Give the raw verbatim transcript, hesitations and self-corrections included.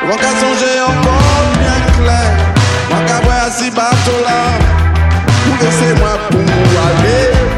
Moi qu'à songer encore bien clair. Moi qu'à voir si bateau là. Ou laissez-moi